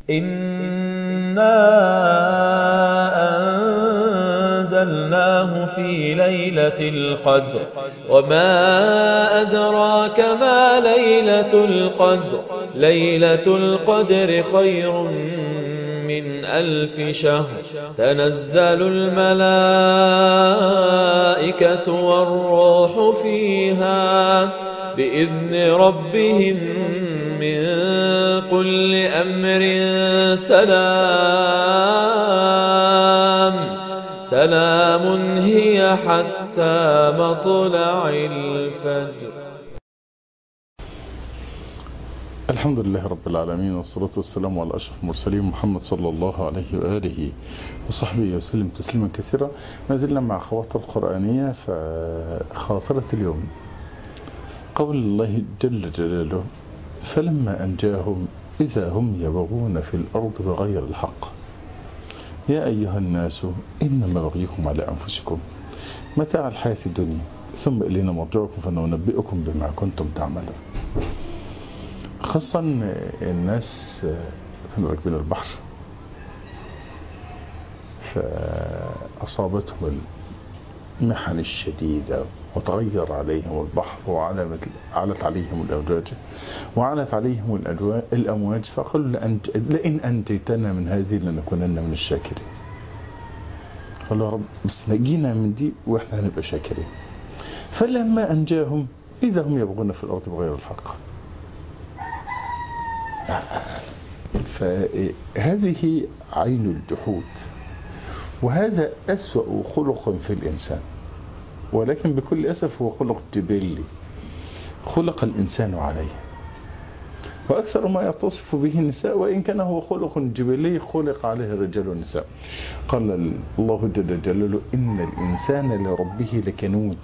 إنا أنزلناه في ليلة القدر وما أدراك ما ليلة القدر ليلة القدر خير من 1000 شهر تنزل الملائكة والروح فيها بإذن ربهم من كل أمر سلام هي حتى مطلع الفجر. الحمد لله رب العالمين، والصلاة والسلام على أشرف المرسلين محمد صلى الله عليه وآله وصحبه وسلم تسليما كثيرا. ما زلنا مع خواطر القرآنية. فخاطرة اليوم قول الله جل جلاله: فلما أنجاهم إذا هم يبغون في الأرض بغير الحق يا أيها الناس إنما بغيكم على أنفسكم متاع الحياة الدنيا ثم إلينا مرجعكم فننبئكم بما كنتم تعملون. خاصة الناس كانوا راكبين البحر فأصابتهم المحن الشديدة وتغير عليهم البحر وعلت عليهم الأمواج وعلت عليهم الأمواج فقالوا لئن أنجيتنا من هذه لنكونن من الشاكرين. قالوا يا رب بس نجينا من دي وإحنا هنبقى شاكرين. فلما أنجاهم إذا هم يبغون في الأرض بغير الحق. فهذه عين الجحود، وهذا أسوأ خلق في الإنسان، ولكن بكل أسف هو خلق جبلي خلق الإنسان عليه، وأكثر ما يتصف به النساء، وإن كان هو خلق جبلي خلق عليه الرجال والنساء. قال الله جل جلاله: إن الإنسان لربه لكنود.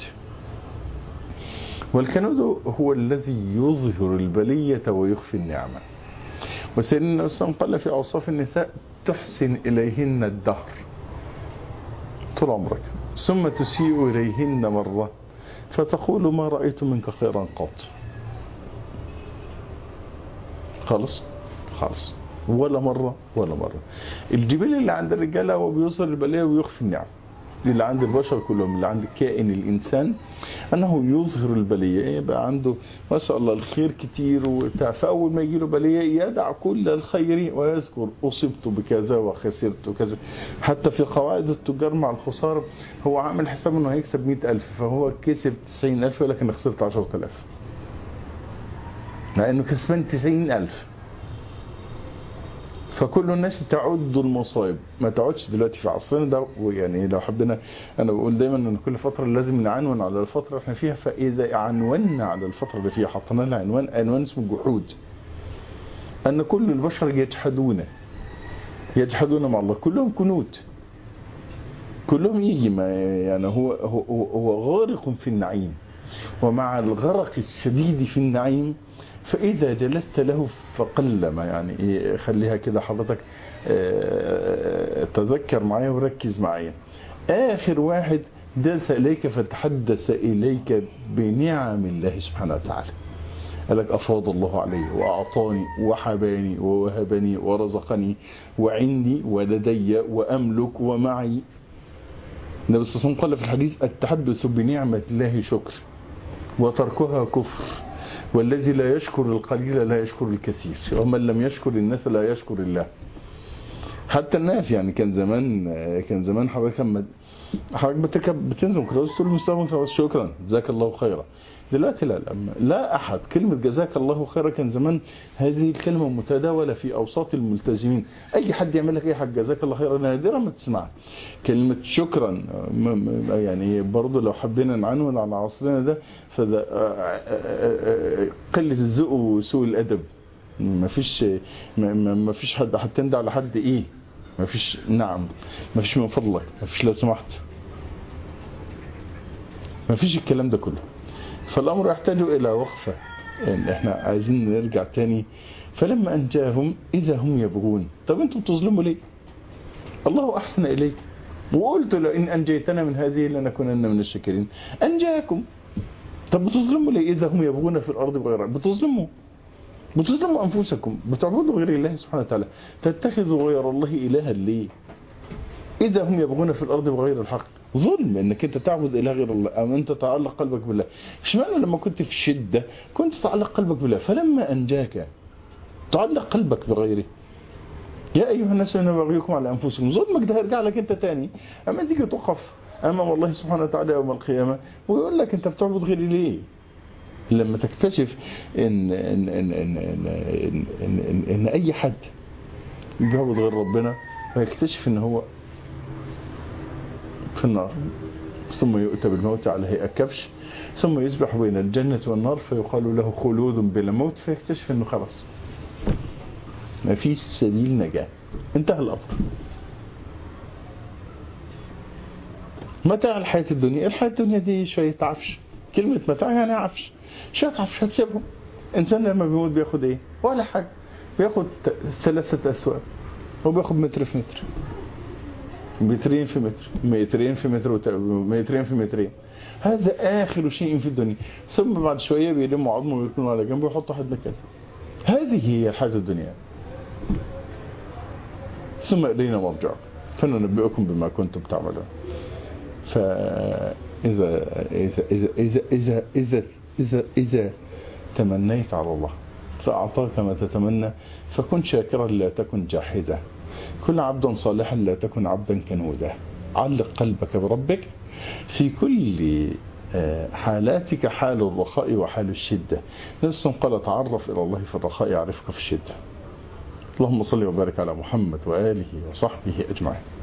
والكنود هو الذي يظهر البلية ويخفي النعمة. وسيدنا الإسلام قال في أوصاف النساء: تحسن إليهن الدهر طول عمرك ثم تسيء إليهن مرة فتقول ما رأيت منك خيرا قط. خالص ولا مرة. الجبال اللي عند الرجالة هو بيوصل البلية ويخفي النعم. اللي عند البشر كلهم، اللي عند كائن الإنسان، أنه يظهر البلية، يبقى عنده ما شاء الله الخير كتير وبتاع، فأول ما يجيله بلية يدع كل الخير ويذكر أصبت بكذا وخسرت كذا. حتى في قواعد التجار مع الخسارة هو عامل حساب أنه هيكسب 100,000 فهو كسب 90,000 ولكن خسرت 10,000 مع أنه كسبان 90,000. فكل الناس تعد المصائب، ما تعودش دلوقتي في عصرنا ده. يعني لو حبينا، انا بقول دايما ان كل فتره لازم نعنون على الفتره اللي احنا فيها، فاذا عنونا على الفتره اللي فيها حطينا لها عنوان اسمه جحود، ان كل البشر يجحدون مع الله، كلهم كنود، كلهم يجي يعني هو غارق في النعيم، ومع الغرق الشديد في النعيم فإذا جلست له فقلما، يعني خليها كده حضرتك تذكر معايا وركز معايا. آخر واحد جلس إليك فتحدث إليك بنعم الله سبحانه وتعالى، قال لك أفاض الله علي وأعطاني وحباني ووهبني ورزقني وعندي ولدي وأملك ومعي. النبي صلى الله عليه وسلم قال في الحديث: التحدث بنعمة الله شكر وتركها كفر، والذي لا يشكر القليل لا يشكر الكثير، ومن لم يشكر الناس لا يشكر الله. حتى الناس يعني كان زمان حضرتك بتنزل كده تقول المستوى شكرا جزاك الله خيرا. دلوقتي لا أحد كلمة جزاك الله خيرا. كان زمان هذه الكلمة متداولة في أوساط الملتزمين، أي حد يعمل لك أي حاجة جزاك الله خيرا نادرا ما تسمعها. كلمة شكرا يعني برضو لو حبينا نعنون على عصرنا ده فده قلة الذوق وسوء الأدب. ما فيش حد هتندع على حد إيه، ما فيش نعم، ما فيش من فضلك، ما فيش لو سمحت، ما فيش الكلام ده كله. فالأمر يحتاج إلى وقفة. يعني احنا عايزين نرجع تاني. فلما أنجاهم إذا هم يبغون. طب أنتم بتظلموا ليه؟ الله أحسن إليكم وقلت لئن أنجيتنا من هذه لنكونن من الشاكرين. أنجاكم، طب بتظلموا ليه؟ إذا هم يبغون في الأرض بغير بتظلموا. بتظلموا أنفسكم، بتعبدوا غير الله سبحانه وتعالى، تتخذوا غير الله إلها ليه؟ إذا هم يبغون في الأرض بغير الحق. ظلم انك انت تعبد اله غير الله، او انت تعلق قلبك بالله. اشمعنى لما كنت في شدة كنت تعلق قلبك بالله، فلما انجاك تعلق قلبك بغيره. يا ايها الناس انا بغيكم على انفسكم. ظلمك ده هيرجع لك انت تاني اما تيجي تقف امام الله سبحانه وتعالى يوم القيامة ويقول لك انت بتعبد غيري ليه؟ لما تكتشف ان ان ان ان ان, إن, إن, إن اي حد بيعبد غير ربنا ويكتشف ان هو في النار، ثم يؤتى بالموت على هيئة كبش، ثم يصبح بين الجنة والنار فيقال له خلود بلا موت، فيكتشف انه خلاص ما فيش سبيل نجاة، انتهى الامر. متاع الحياة الدنيا، الحياة الدنيا دي شوية عفش. كلمة متاع يعني عفش، شوية عفش هتسيبهم. انسان لما بيموت بياخد ايه؟ ولا حاجة، بياخد 3 أسواق، وبياخد متر في متر، مترين في متر، مترين في متر، مترين في مترين. هذا آخر شيء في الدنيا. ثم بعد شوية بيلموا عظمه ويكونوا على جنبه ويحطوا حد مكانه. هذه هي الحياة الدنيا. ثم إلينا مرجعكم فننبئكم بما كنتم تعملون. فإذا إذا إذا إذا إذا إذا إذا, إذا تمنيت على الله فأعطاك ما تتمنى فكن شاكرا لا تكن جاحدا. كن عبدا صالحا لا تكن عبدا كنودا. علق قلبك بربك في كل حالاتك، حال الرخاء وحال الشدة. نفس قال تعرف إلى الله في الرخاء يعرفك في الشدة. اللهم صل وبارك على محمد وآله وصحبه أجمعين.